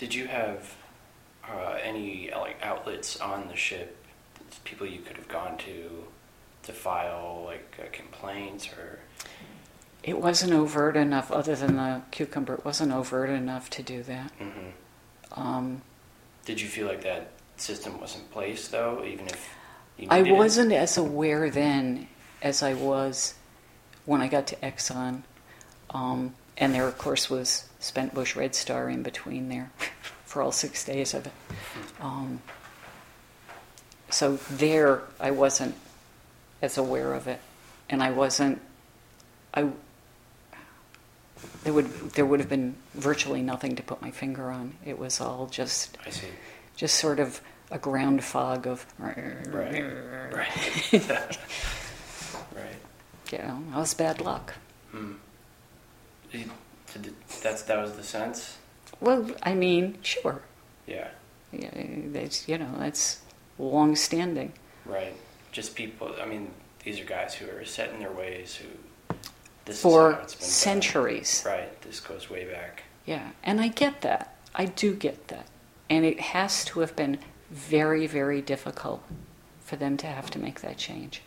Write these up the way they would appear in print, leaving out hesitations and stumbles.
Did you have any like outlets on the ship, people you could have gone to file like complaints or? It wasn't overt enough, other than the cucumber. It wasn't overt enough to do that. Mm-hmm. Did you feel like that system was in place though, even if you I needed wasn't as aware then as I was when I got to Exxon. And there, of course, was Spent Bush Red Star in between there for all 6 days of it. So there, I wasn't as aware of it, and I wasn't. There would have been virtually nothing to put my finger on. It was all just. I see. Just sort of a ground fog of. Right. Right. Right. You know, that was bad luck. Hmm. That was the sense? Well, I mean, sure. Yeah. Yeah, that's long-standing. Right. Just people, I mean, these are guys who are set in their ways, who this for is how it's been centuries. done. Right. This goes way back. Yeah, and I get that. I do get that. And it has to have been very, very difficult for them to have to make that change.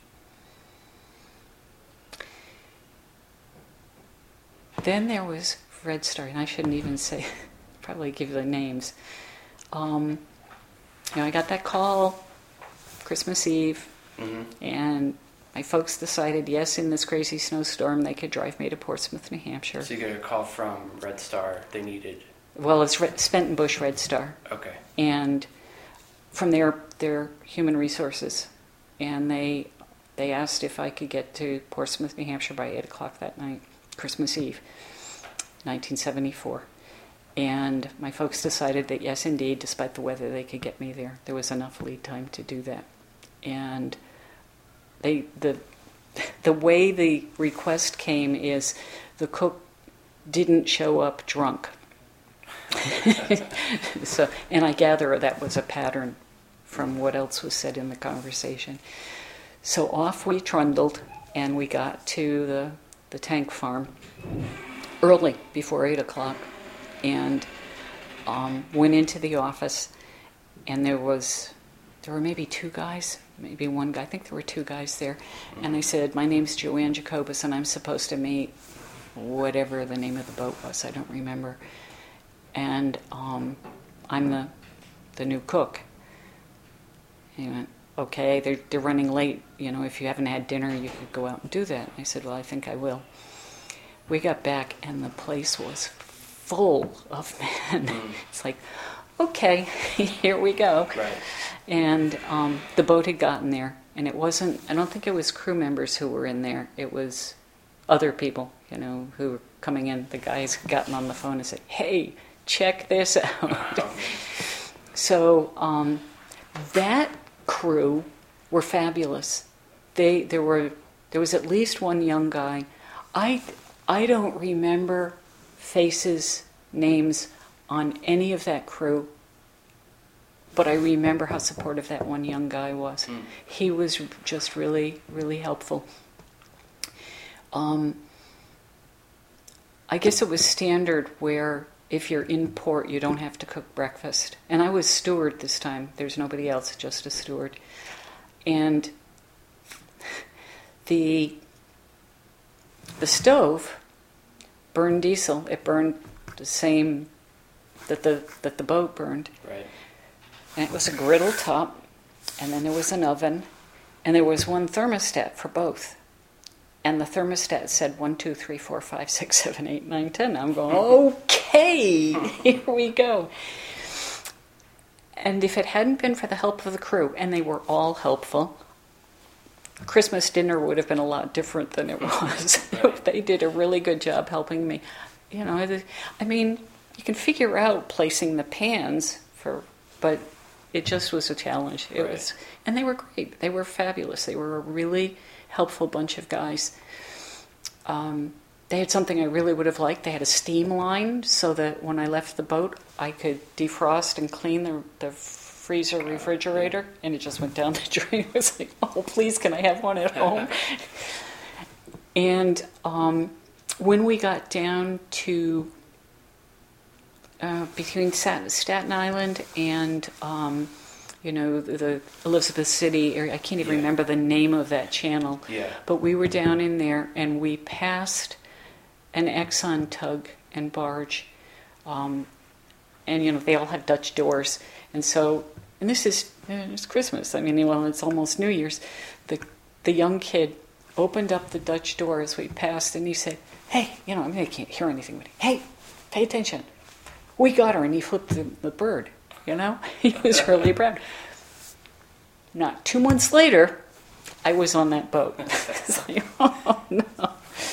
Then there was Red Star, and I shouldn't even say, probably give you the names. I got that call Christmas Eve, Mm-hmm. and my folks decided, yes, in this crazy snowstorm, they could drive me to Portsmouth, New Hampshire. So you got a call from Red Star. They needed. Well, it's Spent Bush Red Star. Okay. And from their human resources, and they asked if I could get to Portsmouth, New Hampshire by 8 o'clock that night, Christmas Eve, 1974. And my folks decided that yes, indeed, despite the weather, they could get me there. There was enough lead time to do that. And the way the request came is the cook didn't show up drunk. So, and I gather that was a pattern from what else was said in the conversation. So off we trundled, and we got to the tank farm early, before 8 o'clock, and went into the office, and there were maybe two guys, maybe one guy, I think there were two guys there, and I said, my name's Joanne Jacobus, and I'm supposed to meet whatever the name of the boat was, I don't remember, and I'm the new cook. And he went, okay, they're running late, if you haven't had dinner, you could go out and do that. And I said, well, I think I will. We got back, and the place was full of men. It's like, okay, here we go. Right. And the boat had gotten there, and it wasn't, I don't think it was crew members who were in there. It was other people, who were coming in. The guys had gotten on the phone and said, hey, check this out. So that crew were fabulous. There was at least one young guy. I don't remember faces, names on any of that crew, but I remember how supportive that one young guy was. He was just really, really helpful. I guess it was standard where if you're in port, you don't have to cook breakfast. And I was steward this time. There's nobody else, just a steward. And the stove burned diesel. It burned the same that the boat burned. Right. And it was a griddle top, and then there was an oven, and there was one thermostat for both. And the thermostat said 1, 2, 3, 4, 5, 6, 7, 8, 9, 10. I'm going, okay, here we go. And if it hadn't been for the help of the crew, and they were all helpful, Christmas dinner would have been a lot different than it was. They did a really good job helping me. I mean, you can figure out placing the pans but it just was a challenge. It was, and they were great. They were fabulous. They were a really helpful bunch of guys. They had something I really would have liked. They had a steam line so that when I left the boat, I could defrost and clean the freezer refrigerator, and it just went down the drain. It was like, oh, please, can I have one at home? And when we got down to between Staten Island and the Elizabeth City area. I can't even remember the name of that channel. Yeah. But we were down in there, and we passed an Exxon tug and barge, and they all have Dutch doors, and so, and this is it's Christmas. I mean, well, it's almost New Year's. The young kid opened up the Dutch door as we passed, and he said, "Hey, I can't hear anything, but hey, pay attention. We got her," and he flipped the bird. He was really proud. Not 2 months later, I was on that boat. It's like, oh no.